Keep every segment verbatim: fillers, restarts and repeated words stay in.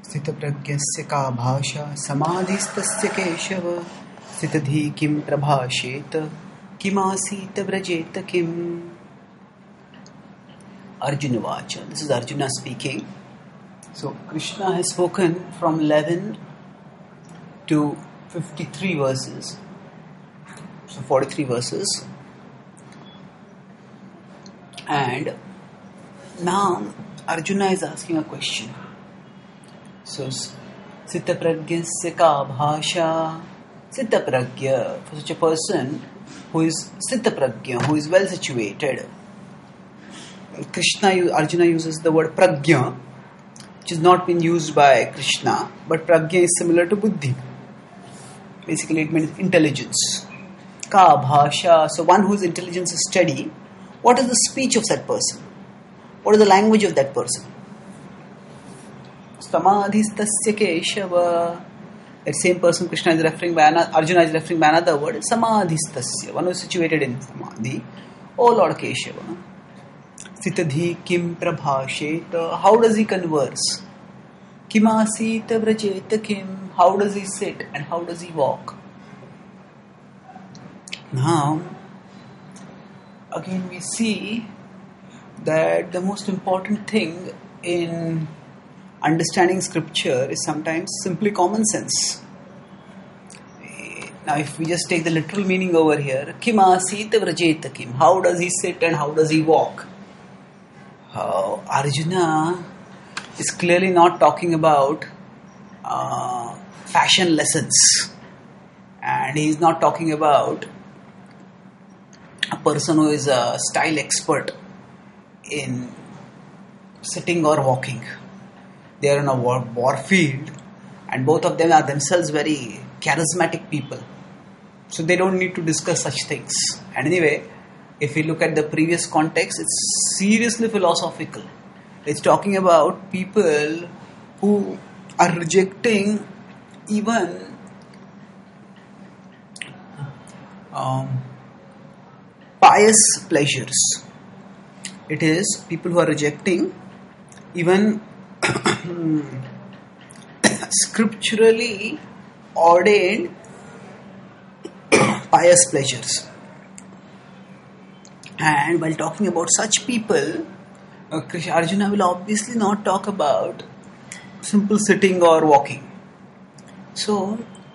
स्थितप्रज्ञस्य का भाषा समाधिस्तस्य केशव स्थितधि किं प्रभाषेत किमासीत व्रजेत किम. Arjuna Vacha. This is Arjuna speaking. So Krishna has spoken from eleven to fifty-three verses. So forty-three verses. And now Arjuna is asking a question. So Siddha Pragyasya ka bhasha. Siddha Pragya, for such a person who is Siddha Pragya, who is well situated. Krishna, Arjuna uses the word pragya, which has not been used by Krishna, but pragya is similar to buddhi. Basically, it means intelligence. Ka bhasha, so one whose intelligence is steady. What is the speech of that person? What is the language of that person? Samadhistasya keshava. That same person Krishna is referring by another, Arjuna is referring by another word, samadhistasya, one who is situated in samadhi. O Lord Keshava. Sitadhi kim prabhashet. How does he converse? Kimasita vrajeta kim. How does he sit and how does he walk? Now, again we see that the most important thing in understanding scripture is sometimes simply common sense. Now, if we just take the literal meaning over here, Kimasita vrajeta kim. How does he sit and how does he walk? Uh, Arjuna is clearly not talking about uh, fashion lessons, and he is not talking about a person who is a style expert in sitting or walking. They are in a war, war field, and both of them are themselves very charismatic people, so they don't need to discuss such things. And anyway, if we look at the previous context, it's seriously philosophical. It's talking about people who are rejecting even um, pious pleasures. It is people who are rejecting even scripturally ordained pious pleasures. And while talking about such people, uh, Arjuna will obviously not talk about simple sitting or walking. So,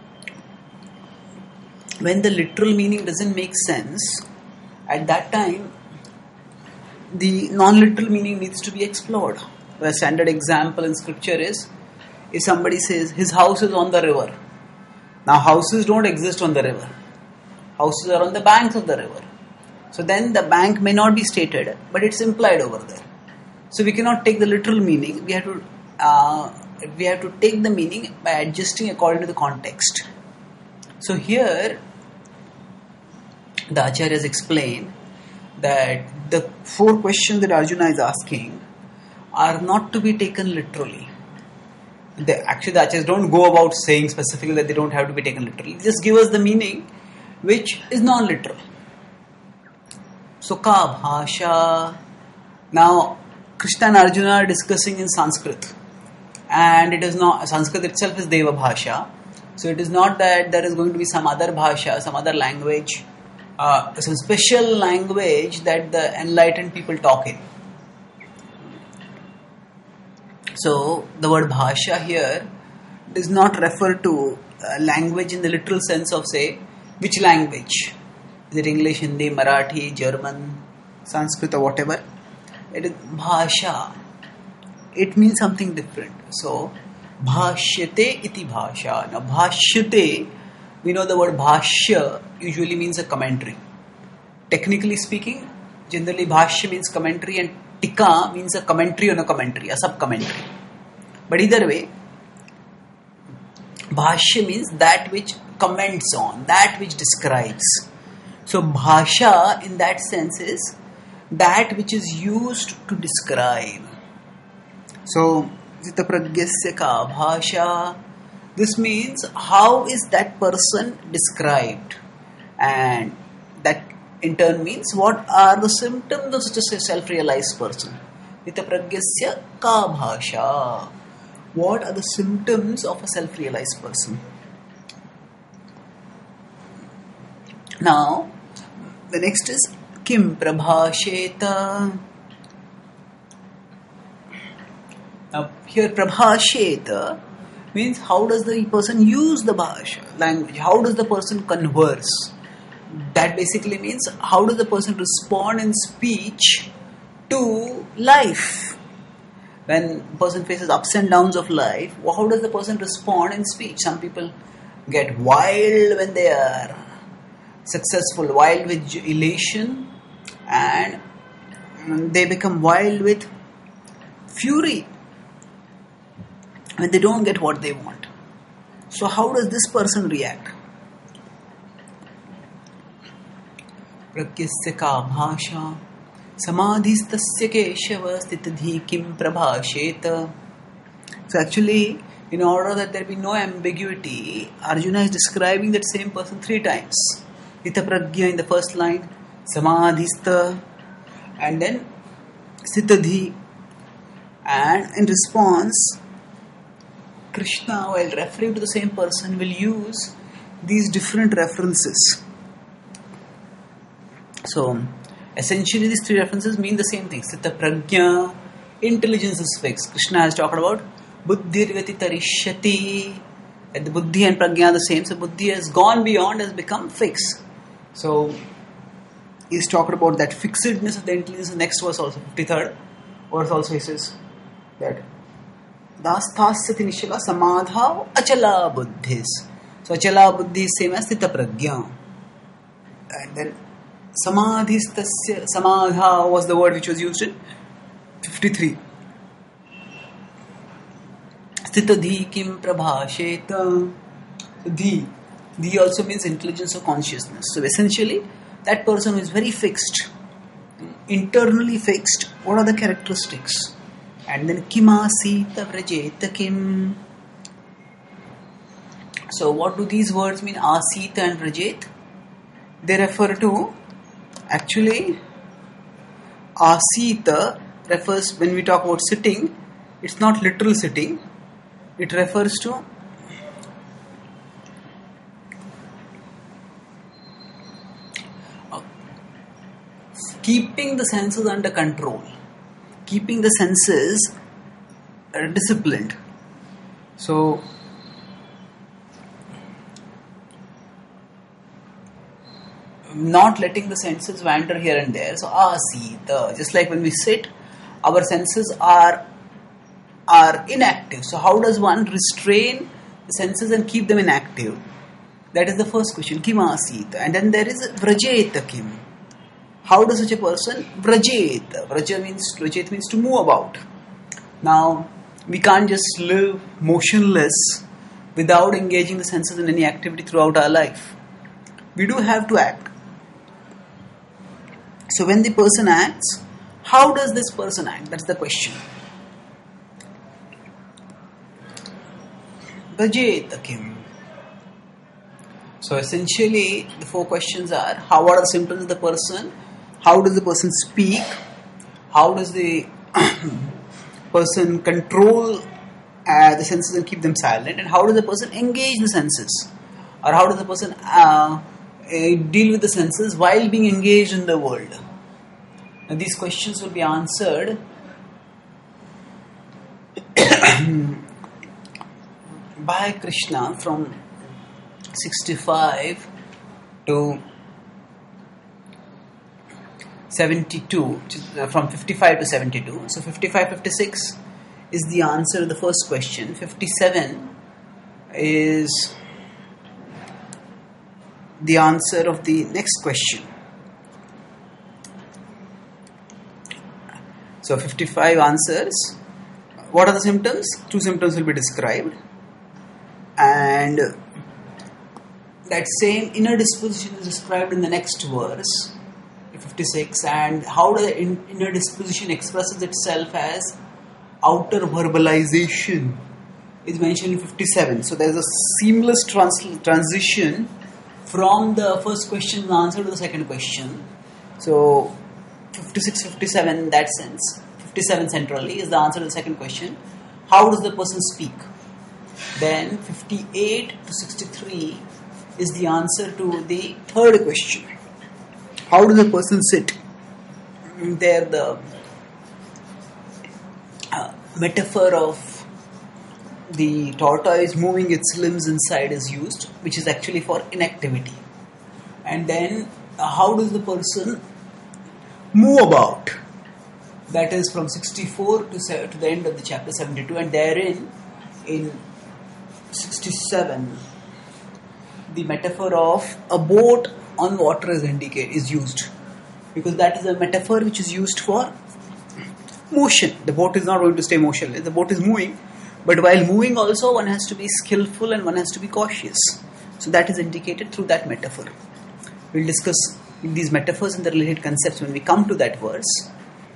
when the literal meaning doesn't make sense, at that time, the non-literal meaning needs to be explored. A standard example in scripture is, if somebody says, his house is on the river. Now, houses don't exist on the river. Houses are on the banks of the river. So then the bank may not be stated, but it's implied over there. So we cannot take the literal meaning. We have to uh, we have to take the meaning by adjusting according to the context. So here, the Acharyas explain that the four questions that Arjuna is asking are not to be taken literally. They, actually, the Acharyas don't go about saying specifically that they don't have to be taken literally. They just give us the meaning which is non-literal. So, ka bhasha. Now, Krishna and Arjuna are discussing in Sanskrit, and it is not, Sanskrit itself is Deva Bhasha. So, it is not that there is going to be some other bhasha, some other language, uh, some special language that the enlightened people talk in. So, the word bhasha here does not refer to uh, language in the literal sense of, say, which language. Is it English, Hindi, Marathi, German, Sanskrit or whatever? It is bhasha. It means something different. So, bhashyate iti bhasha. Now, bhashyate, we know the word bhashya usually means a commentary. Technically speaking, generally bhashya means commentary and tika means a commentary on a commentary, a sub-commentary. But either way, bhashya means that which comments on, that which describes. So, bhasha in that sense is that which is used to describe. So, Sita Pragyasya ka bhasha. This means how is that person described? And that in turn means what are the symptoms of such a self-realized person? Sita Pragyasya ka bhasha. what are the symptoms of a self-realized person. Now, the next is Kim Prabhasheta. Now, here Prabhasheta means how does the person use the bhasha, language, how does the person converse. That basically means how does the person respond in speech to life. When a person faces ups and downs of life, how does the person respond in speech? Some people get wild when they are successful, wild with elation, and they become wild with fury when they don't get what they want. So how does this person react? Prakyasya ka bhasha samadhistasya keshava stitadhi kim prabhasheta. So actually, in order that there be no ambiguity, Arjuna is describing that same person three times. Ita pragya in the first line, samadhista, and then stitadhi. And in response, Krishna, while referring to the same person, will use these different references. So, essentially these three references mean the same thing. Sthita prajna, intelligence is fixed. Krishna has talked about buddhir gati tarishyati. And the buddhi and prajna are the same. So, buddhi has gone beyond, has become fixed. So, he's talked about that fixedness of the intelligence in the next verse also, fifty-third verse also he says that Dasthasya nishala samadha achala buddhis. So achala buddhi is same as sthita prajna. And then samadhistasya, samadha was the word which was used in fifty-three. Sthita dhi kim prabhasheta. Dhi. Dhi also means intelligence or consciousness. So essentially, that person who is very fixed, internally fixed, what are the characteristics? And then kimasita vrajeta kim. So what do these words mean? Asita and vrajet. They refer to, actually, asita refers, when we talk about sitting, it's not literal sitting. It refers to keeping the senses under control. Keeping the senses uh, disciplined. So, not letting the senses wander here and there. So, asita. Just like when we sit, our senses are are inactive. So, how does one restrain the senses and keep them inactive? That is the first question. Kim asita. And then there is vrajeta kim. How does such a person vrajet? Vraja means, vrajet means to move about. Now, we can't just live motionless without engaging the senses in any activity throughout our life. We do have to act. So when the person acts, how does this person act? That's the question. Vrajet kim. So essentially, the four questions are, how are the symptoms of the person? How does the person speak? How does the person control uh, the senses and keep them silent? And how does the person engage the senses? Or how does the person uh, uh, deal with the senses while being engaged in the world? Now these questions will be answered by Krishna from sixty-five to seventy-two, from fifty-five to seventy-two. So fifty-five, fifty-six is the answer to the first question. fifty-seven is the answer of the next question. So fifty-five answers. What are the symptoms? Two symptoms will be described. And that same inner disposition is described in the next verse, fifty-six, and how the inner disposition expresses itself as outer verbalization is mentioned in fifty-seven. So there's a seamless trans- transition from the first question and answer to the second question. So fifty-six, fifty-seven in that sense, fifty-seven centrally is the answer to the second question. how does the person speak? Then fifty-eight to sixty-three is the answer to the third question. How does the person sit? There the uh, metaphor of the tortoise moving its limbs inside is used, which is actually for inactivity. And then uh, how does the person move about? That is from sixty-four to, se- to the end of the chapter seventy-two, and therein in sixty-seven the metaphor of a boat on water is indicated is used, because that is a metaphor which is used for motion. The boat is not going to stay motionless. The boat is moving, but while moving also one has to be skillful and one has to be cautious. So that is indicated through that metaphor. We'll discuss these metaphors and the related concepts when we come to that verse.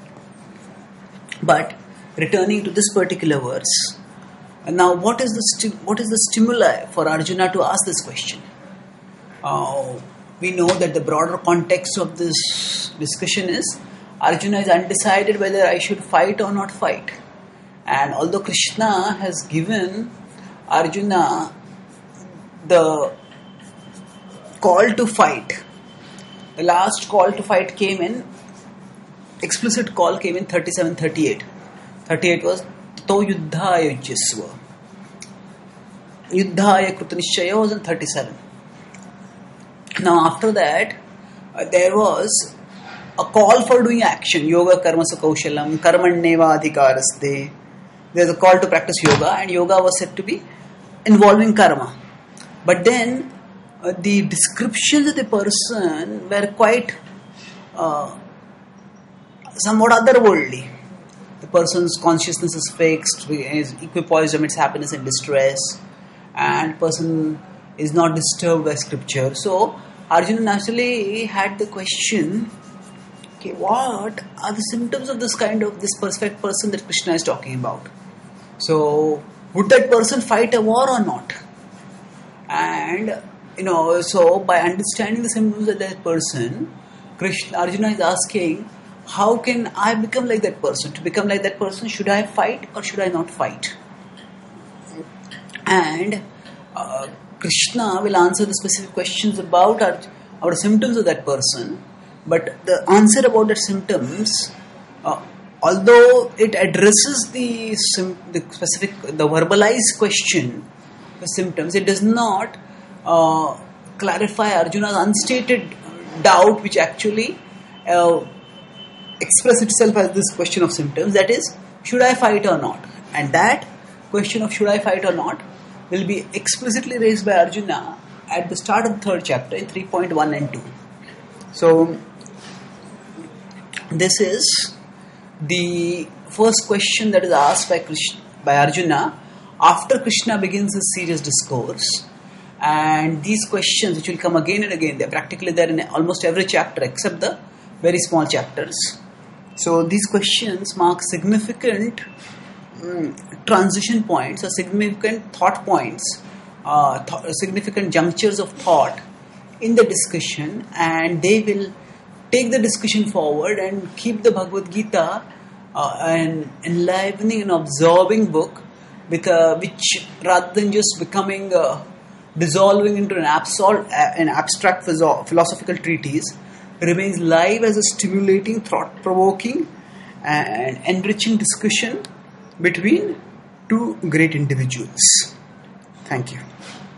But returning to this particular verse, now what is the sti- what is the stimuli for Arjuna to ask this question? Uh, we know that the broader context of this discussion is Arjuna is undecided whether I should fight or not fight. And although Krishna has given Arjuna the call to fight, the last call to fight came in, explicit call came in thirty-seven thirty-eight. thirty-eight was To Yuddhaya Yujyasva. Yuddhaya Krutanishchaya was in thirty-seven. Now after that, uh, there was a call for doing action. Yoga karma sakaushalam, karmanneva adhikaraste. There's a call to practice yoga, and yoga was said to be involving karma. But then uh, the descriptions of the person were quite uh, somewhat otherworldly. The person's consciousness is fixed, is equipoised amidst happiness and distress, and person is not disturbed by scripture. So Arjuna naturally had the question, okay, what are the symptoms of this kind of this perfect person that Krishna is talking about? So would that person fight a war or not? And you know, so by understanding the symptoms of that person, Krishna Arjuna is asking, how can I become like that person? To become like that person, should I fight or should I not fight? And uh, Krishna will answer the specific questions about our, our symptoms of that person. But the answer about the symptoms, uh, although it addresses the, sim- the specific, the verbalized question, the symptoms, it does not uh, clarify Arjuna's unstated doubt, which actually uh, express itself as this question of symptoms, that is, should I fight or not? And that question of should I fight or not will be explicitly raised by Arjuna at the start of the third chapter in three point one and two. So this is the first question that is asked by Krishna, by Arjuna after Krishna begins his serious discourse. And these questions, which will come again and again, they are practically there in almost every chapter except the very small chapters. So these questions mark significant um, transition points or significant thought points, uh, th- significant junctures of thought in the discussion, and they will take the discussion forward and keep the Bhagavad Gita uh, an enlivening and absorbing book, with a, which rather than just becoming uh, dissolving into an, absol- uh, an abstract physio- philosophical treatise, remains live as a stimulating, thought-provoking and enriching discussion between two great individuals. Thank you.